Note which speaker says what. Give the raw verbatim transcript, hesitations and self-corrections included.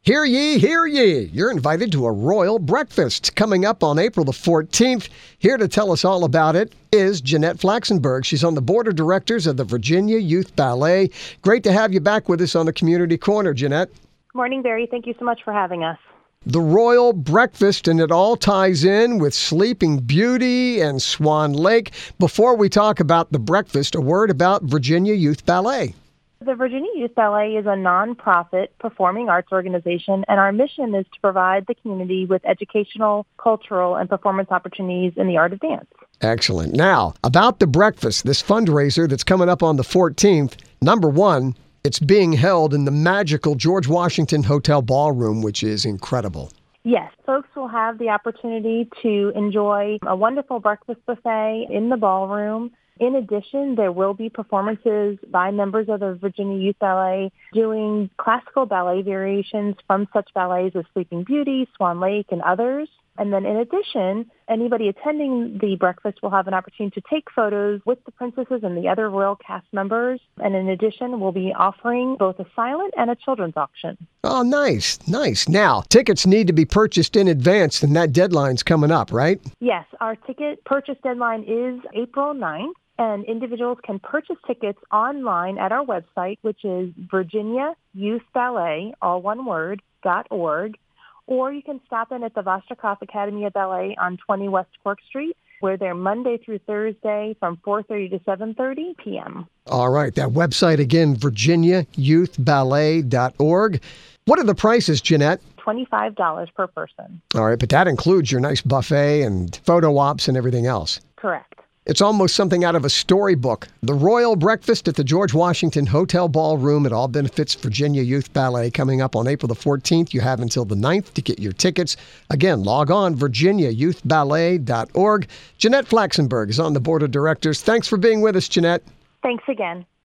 Speaker 1: Hear ye, hear ye. You're invited to a royal breakfast coming up on April the fourteenth. Here to tell us all about it is Jeanette Flaxenberg. She's on the board of directors of the Virginia Youth Ballet. Great to have you back with us on the Community Corner, Jeanette.
Speaker 2: Morning, Barry. Thank you so much for having us.
Speaker 1: The royal breakfast, and it all ties in with Sleeping Beauty and Swan Lake. Before we talk about the breakfast, a word about Virginia Youth Ballet.
Speaker 2: The Virginia Youth Ballet is a nonprofit performing arts organization, and our mission is to provide the community with educational, cultural, and performance opportunities in the art of dance.
Speaker 1: Excellent. Now, about the breakfast, this fundraiser that's coming up on the fourteenth, number one, it's being held in the magical George Washington Hotel Ballroom, which is incredible.
Speaker 2: Yes, folks will have the opportunity to enjoy a wonderful breakfast buffet in the ballroom. In addition, there will be performances by members of the Virginia Youth Ballet doing classical ballet variations from such ballets as Sleeping Beauty, Swan Lake, and others. And then in addition, anybody attending the breakfast will have an opportunity to take photos with the princesses and the other royal cast members. And in addition, we'll be offering both a silent and a children's auction.
Speaker 1: Oh, nice, nice. Now, tickets need to be purchased in advance, and that deadline's coming up, right?
Speaker 2: Yes, our ticket purchase deadline is April ninth. And individuals can purchase tickets online at our website, which is Virginia Youth Ballet, all one word, dot org. Or you can stop in at the Vostokoff Academy of Ballet on twenty West Cork Street. We're there Monday through Thursday from four thirty to seven thirty p.m.
Speaker 1: All right. That website again, Virginia Youth Ballet dot org. What are the prices, Jeanette?
Speaker 2: twenty-five dollars per person.
Speaker 1: All right. But that includes your nice buffet and photo ops and everything else.
Speaker 2: Correct.
Speaker 1: It's almost something out of a storybook. The Royal Breakfast at the George Washington Hotel Ballroom. It all benefits Virginia Youth Ballet coming up on April the fourteenth. You have until the ninth to get your tickets. Again, log on, Virginia Youth Ballet dot org. Jeanette Flaxenberg is on the board of directors. Thanks for being with us, Jeanette.
Speaker 2: Thanks again.